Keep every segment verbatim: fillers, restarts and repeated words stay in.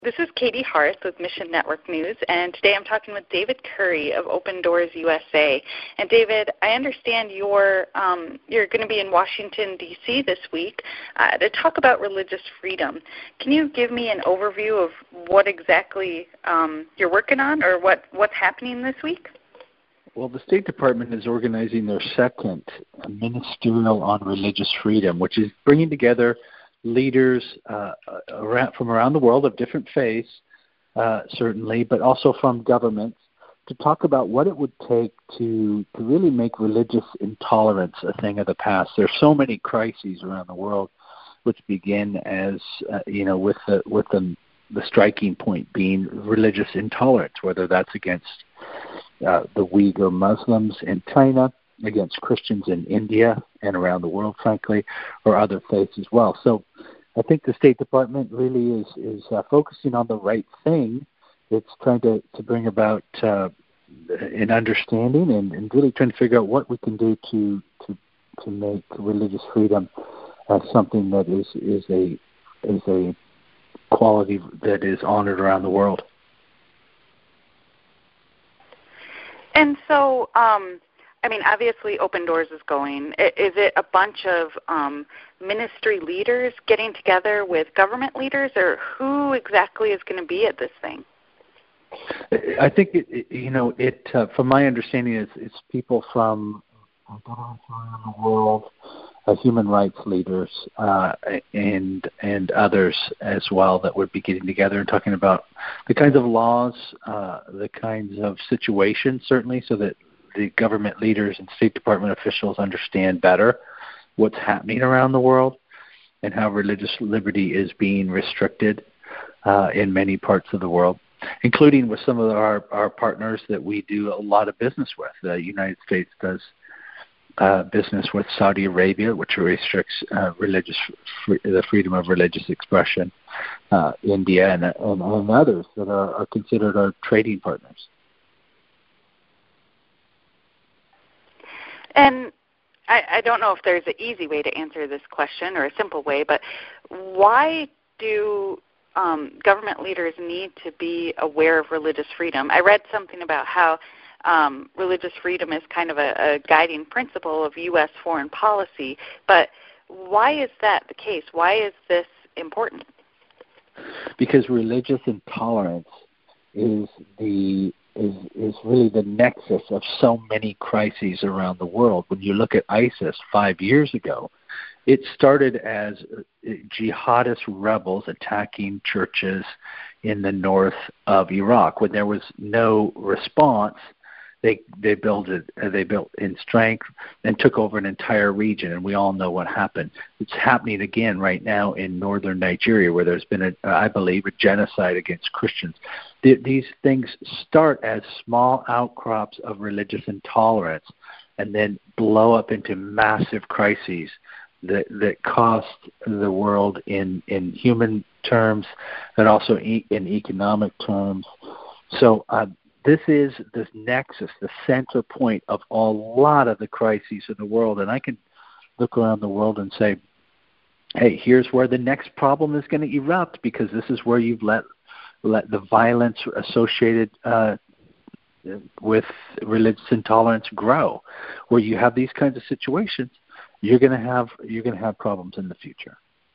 This is Katie Harth with Mission Network News, and today I'm talking with David Curry of Open Doors U S A. And David, I understand you're um, you're going to be in Washington, D C this week uh, to talk about religious freedom. Can you give me an overview of what exactly um, you're working on, or what, what's happening this week? Well, the State Department is organizing their second ministerial on religious freedom, which is bringing together leaders uh, around, from around the world of different faiths, uh, certainly, but also from governments, to talk about what it would take to, to really make religious intolerance a thing of the past. There are so many crises around the world, which begin as, uh, you know, with the, with the, the striking point being religious intolerance, whether that's against uh, the Uyghur Muslims in China, against Christians in India and around the world, frankly, or other faiths as well. So I think the State Department really is, is uh, focusing on the right thing. It's trying to, to bring about uh, an understanding and, and really trying to figure out what we can do to to, to make religious freedom uh, something that is, is a is a quality that is honored around the world. And so, um, I mean, obviously Open Doors is going. Is it a bunch of um, ministry leaders getting together with government leaders, or who exactly is going to be at this thing? I think, it, it, you know, it. Uh, from my understanding, it's, it's people from around the world, uh, human rights leaders, uh, and and others as well that would be getting together and talking about the kinds of laws, uh, the kinds of situations, certainly, so that the government leaders and State Department officials understand better what's happening around the world and how religious liberty is being restricted uh, in many parts of the world, including with some of our, our partners that we do a lot of business with. The United States does uh, business with Saudi Arabia, which restricts uh, religious free, the freedom of religious expression, uh, India, and, and, and others that are, are considered our trading partners. And I, I don't know if there's an easy way to answer this question or a simple way, but why do um, government leaders need to be aware of religious freedom? I read something about how um, religious freedom is kind of a, a guiding principle of U S foreign policy, but why is that the case? Why is this important? Because religious intolerance is the is is really the nexus of so many crises around the world. When you look at ISIS five years ago, it started as jihadist rebels attacking churches in the north of Iraq. When there was no response, they they built it, they built in strength and took over an entire region, and we all know what happened. It's happening again right now in northern Nigeria, where there's been, a, I believe, a genocide against Christians. The, these things start as small outcrops of religious intolerance and then blow up into massive crises that that cost the world in, in human terms and also e- in economic terms. So uh, this is this nexus, the center point of a lot of the crises in the world. And I can look around the world and say, hey, here's where the next problem is going to erupt, because this is where you've let let the violence associated uh, with religious intolerance grow. Where you have these kinds of situations, you're going to have you're going to have problems in the future.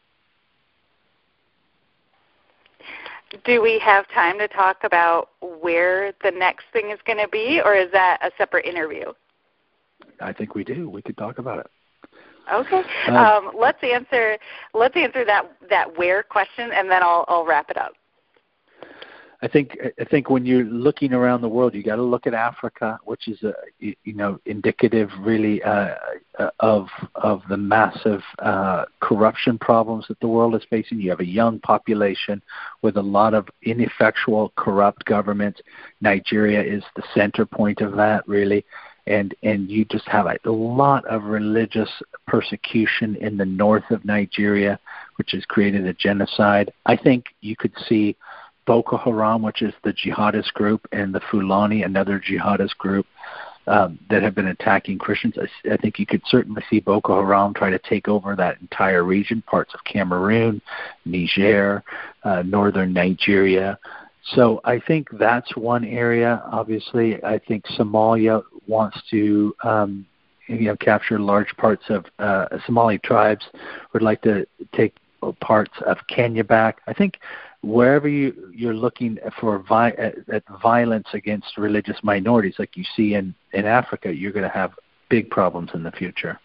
Do we have time to talk about where the next thing is going to be, or is that a separate interview? I think we do. We could talk about it. Okay. Um, let's answer let's answer that, that where question, and then I'll I'll wrap it up. I think I think when you're looking around the world, you got to look at Africa, which is a you know indicative really uh, of of the massive uh, corruption problems that the world is facing. You have a young population with a lot of ineffectual, corrupt governments. Nigeria is the center point of that, really, and and you just have a lot of religious persecution in the north of Nigeria, which has created a genocide. I think you could see Boko Haram, which is the jihadist group, and the Fulani, another jihadist group, um, that have been attacking Christians. I, I think you could certainly see Boko Haram try to take over that entire region, parts of Cameroon, Niger, uh, northern Nigeria. So I think that's one area. Obviously, I think Somalia wants to um, you know, capture large parts of uh, Somali tribes, would like to take parts of Kenya back. I think wherever you, you're looking for vi- at, at violence against religious minorities, like you see in, in Africa, you're going to have big problems in the future.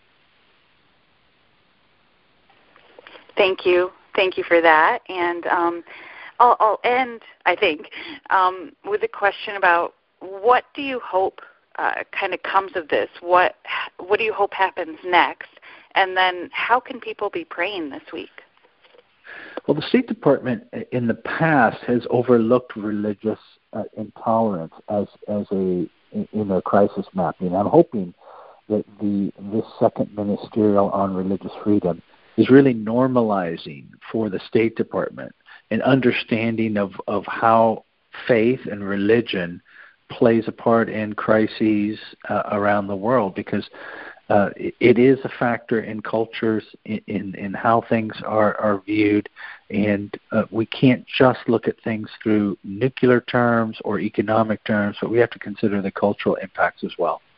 Thank you. Thank you for that. And um, I'll, I'll end, I think, um, with a question about what do you hope uh, kind of comes of this? What What do you hope happens next? And then how can people be praying this week? Well, the State Department in the past has overlooked religious uh, intolerance as as a in their crisis mapping. I'm hoping that the this second ministerial on religious freedom is really normalizing for the State Department an understanding of, of how faith and religion plays a part in crises uh, around the world, because uh, it, it is a factor in cultures, in, in, in how things are, are viewed, and uh, we can't just look at things through nuclear terms or economic terms, but we have to consider the cultural impacts as well.